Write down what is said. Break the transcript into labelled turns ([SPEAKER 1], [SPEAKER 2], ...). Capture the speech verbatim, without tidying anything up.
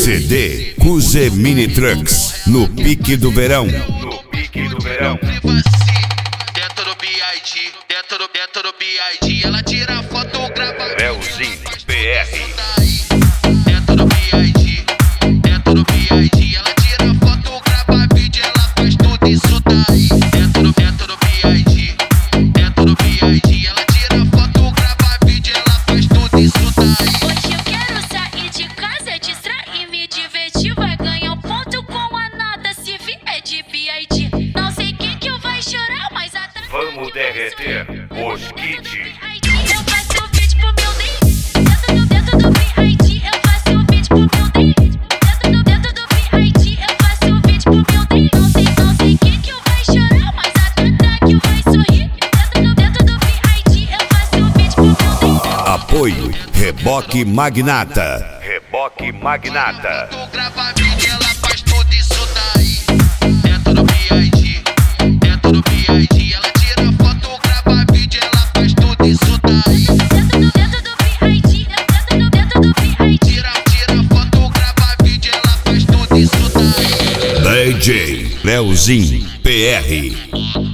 [SPEAKER 1] C D Cuse Mini Trucks, no pique do verão.
[SPEAKER 2] No pique do verão.
[SPEAKER 3] Dentro do B I D, dentro do, dentro do B I D, ela tira foto, grava.
[SPEAKER 2] Leozinho P R.
[SPEAKER 3] Dentro do B I D, dentro do B I D, ela tira foto, grava vídeo, ela faz tudo isso daí. Dentro do, dentro do B I D, dentro do B I D, ela tira foto, grava vídeo, ela faz tudo isso daí.
[SPEAKER 4] Hoje eu quero sair de casa, distrair, me divertir, vai ganhar um ponto com a nota se vier de B I D. Não sei quem que eu vai chorar, mas atrás
[SPEAKER 2] Vamos derreter os kits.
[SPEAKER 4] eu faço o vídeo pro meu D. Dentro do, dentro do B I D, eu faço o vídeo pro meu D. Dentro do, dentro do B I D, eu faço o vídeo pro meu D. Não sei, não sei quem que eu vai chorar, mas atrás que eu vai sorrir. Dentro do, dentro do B I D, eu faço o vídeo pro meu D.
[SPEAKER 1] Apoio Reboque Magnata.
[SPEAKER 2] Reboque Magnata.
[SPEAKER 3] Tu grava vídeo, ela faz tudo isso daí. Dentro do B I D, dentro do B I D, ela tira foto, grava vídeo, ela faz tudo isso daí.
[SPEAKER 4] Dentro do, dentro do B I D, dentro do, dentro do B I D.
[SPEAKER 3] Tira, tira foto, grava vídeo, ela faz tudo isso daí.
[SPEAKER 1] D J Leozinho P R.